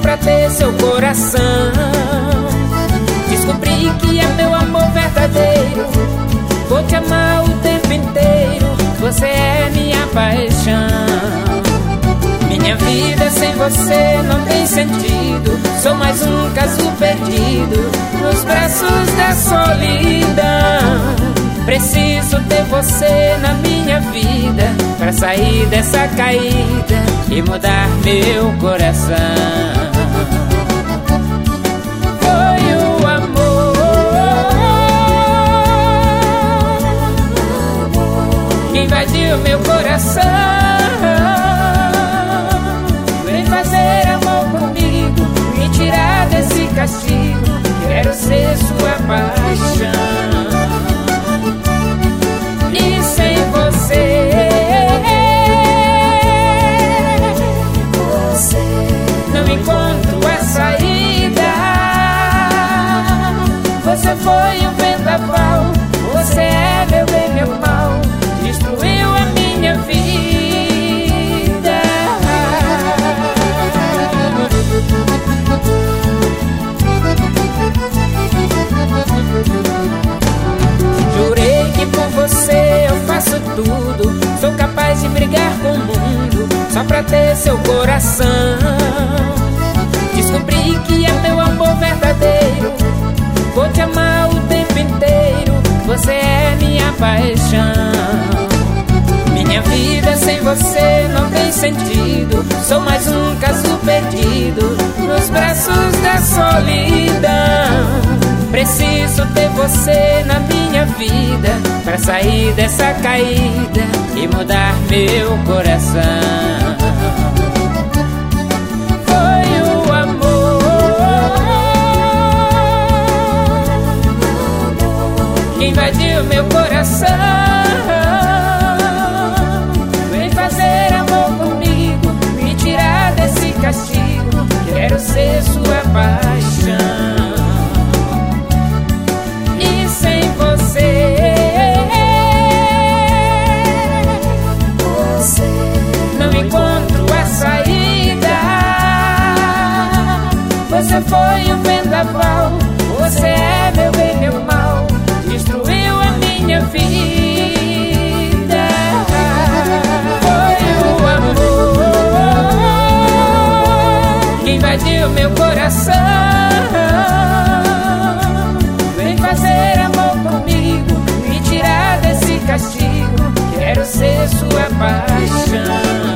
pra ter seu coração. Descobri que é meu amor verdadeiro. Vou te amar o tempo inteiro. Você é minha paixão. Minha vida sem você não tem sentido. Sou mais um caso perdido nos braços da solidão. Preciso ter você na minha vida pra sair dessa caída e mudar meu coração. Foi o amor que invadiu meu coração. Vem fazer amor comigo, me tirar desse castigo. Quero ser sua paixão. E sem você não encontro a saída. Você foi um vendaval. Você é meu bem, meu mal. Destruiu a minha vida. Jurei que por você eu faço tudo. Sou capaz de brigar com o mundo só pra ter seu coração. Descobri que é meu amor verdadeiro. Vou te amar o tempo inteiro. Você é minha paixão. Minha vida sem você não tem sentido. Sou mais um caso perdido nos braços da solidão. Preciso ter você na minha vida pra sair dessa caída e mudar meu coração. Foi o amor que invadiu meu coração. Vem fazer amor comigo, me tirar desse castigo. Quero ser sua paixão. Você foi um vendaval. Você é meu bem, meu mal. Destruiu a minha vida. Foi o amor que invadiu meu coração. Vem fazer amor comigo, me tirar desse castigo. Quero ser sua paixão.